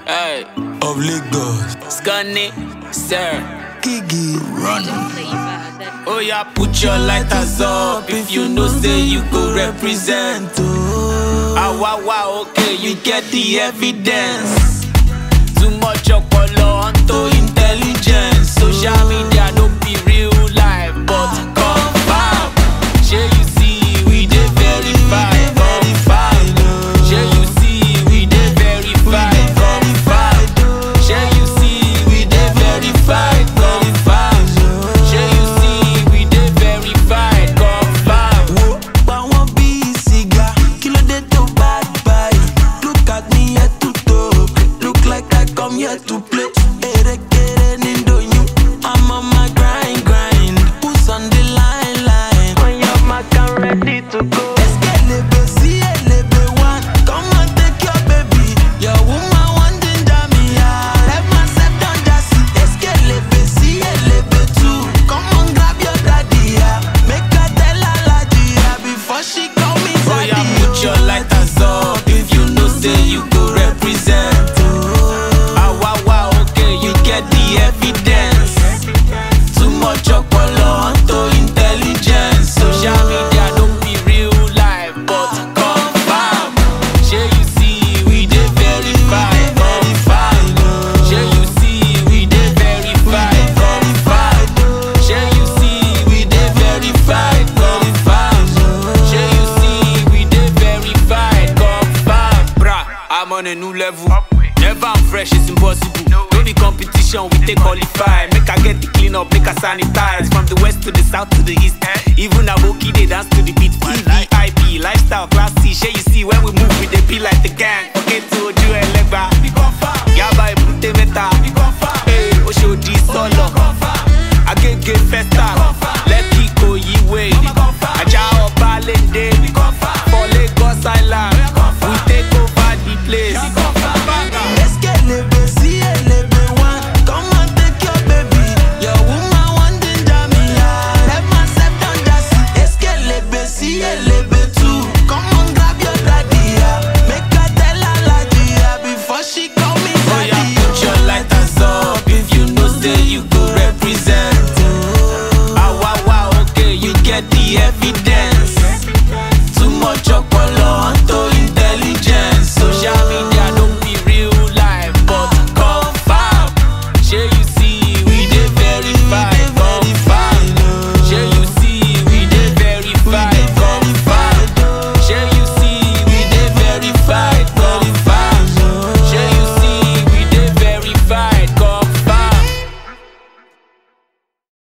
Hey, of Lagos. Scunny, sir, Kigi, run. oh yeah, put your lighters up if you know say you go represent. Wow, okay, you get the evidence. Too much okolo onto intelligence. Social media no be real life, but confirm. Shey you see we dey verify, confirm. Shey you see we dey verify, confirm. Shey you see we dey verify, confirm. Shey you see we dey verify, confirm. I want be cigar, kilo dey to bad buy. Look at me head to toe, look like I come here to play. I'm on my grind. Who's on the line? When your mark I'm ready to go. Eskelebe, see elebe one. Come and take your baby. Your woman want ginger me. Let myself down just see. Eskelebe, see elebe two. Come on, grab your daddy. Make her tell her ladia before she call me daddy. Oh yeah, put your lighters up if you know say you go represent. Wow, okay, you get the evidence. Too much okolo onto intelligence. Social media don't be real life, but confirm. Shey you see we dey verify, confirm. Shey you see we dey verify, confirm. Shey you see we dey verify, confirm. Shey you see we dey verify, confirm. Bruh, I'm on a new level. Never I'm fresh, it's impossible. No the competition, we take qualify. Make I get the clean up, make I sanitize. From the west to the south to the east. Even Aboki, they dance to the beat. VIP, lifestyle, class C. Shey you see when we move, we they be like the gang. Forget to